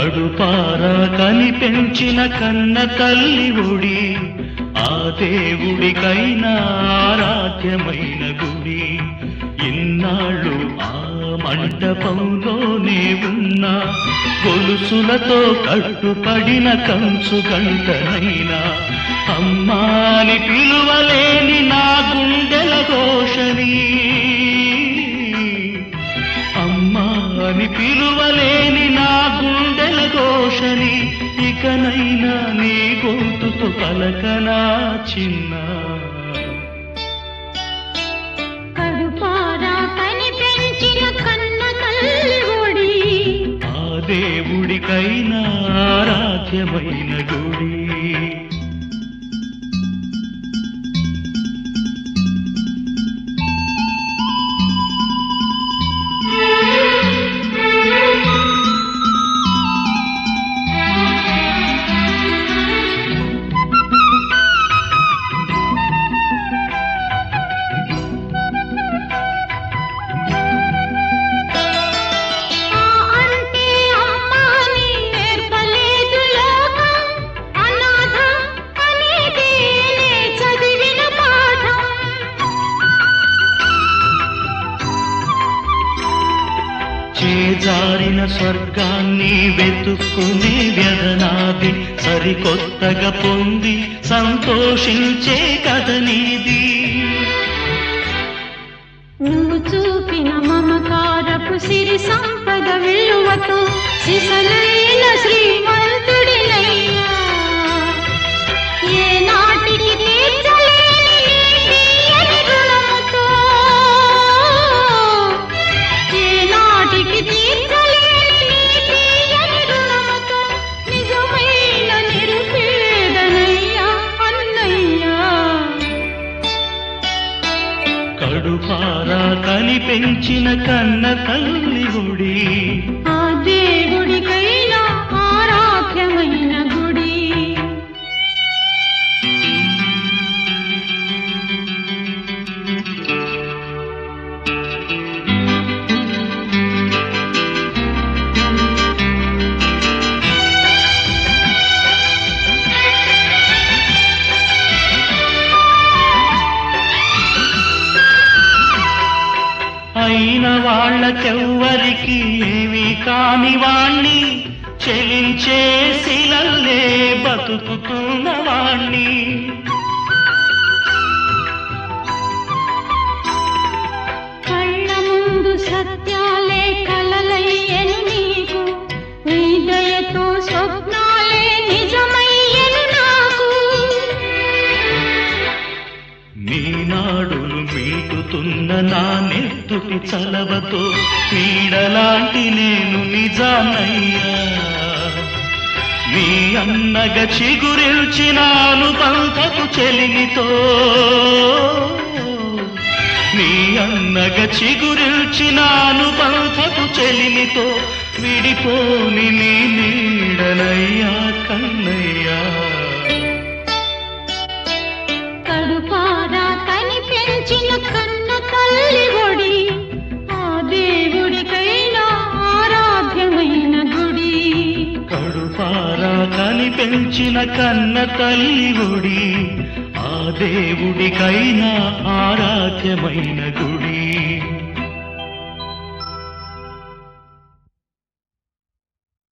కడుపారా కనిపెంచిన కన్న తల్లి ఒడి ఆ దేవుడికైనా ఆరాధ్యమైన గుడి ఇన్నాళ్ళు ఆ మంటపంలోనే ఉన్న గొలుసులతో కట్టుపడిన కంచు గంటనైనా అమ్మాని పిలువలేని నా గుండెల ఘోషని అమ్మాని పిలువలేని నా గుండెల ఘోషని ఇకనైనా నీ గొంతుతో పలకనా చిన్న కడుపారా కనిపెంచిన కన్న తల్లి ఒడి ఆ దేవుడికైనా ఆరాధ్యమైన గుడి చేజారిన స్వర్గాన్ని వెతుక్కునే వ్యధనాది సరికొత్తగా పొంది సంతోషించే కథ నీది నువ్వు చూపిన మమకారపు సిరి సంపద విలువతో సిసలైన శ్రీమంతుడినయ్యా ఏ నాటికి తీర్చలేని తీయని రుణముతో ఏ నాటికి తీర్చలేని తీయని రుణముతో నిజమైన నిరుపేదనయ్యా అన్నయ్యా కడుపారా కనిపెంచిన కన్న తల్లి గుడి ఆ దేవుడికైనా ఆరాధ్యమైన గుడి అయిన వాళ్ళకెవ్వరికి ఏమీ కాని వాణ్ణి చెలించే శిలల్లే బతుకుతున్న వాణ్ణి కళ్ళ ముందు సత్యాలే కలలయ్యను నీకు నీ దయతో స్వప్నాలే నిజమయ్యను నాకు నీ నాడులు మీటుతున్న నా నెత్తుటి చలవతో నీడలాంటి నేను నిజానయ్యా నీ అన్నగా చిగురిల్చినాను బంధపు చెలిమితో నీ అన్నగా చిగురిల్చినాను బంధపు చెలిమితో విడిపోని నీ నీడనయ్యా కన్నయ్యా కడుపారా కనిపెంచిన కన్న తల్లి ఒడి ఆ దేవుడికైనా ఆరాధ్యమైన గుడి కడుపారా కనిపెంచిన కన్న తల్లి ఒడి ఆ దేవుడికైనా ఆరాధ్యమైన గుడి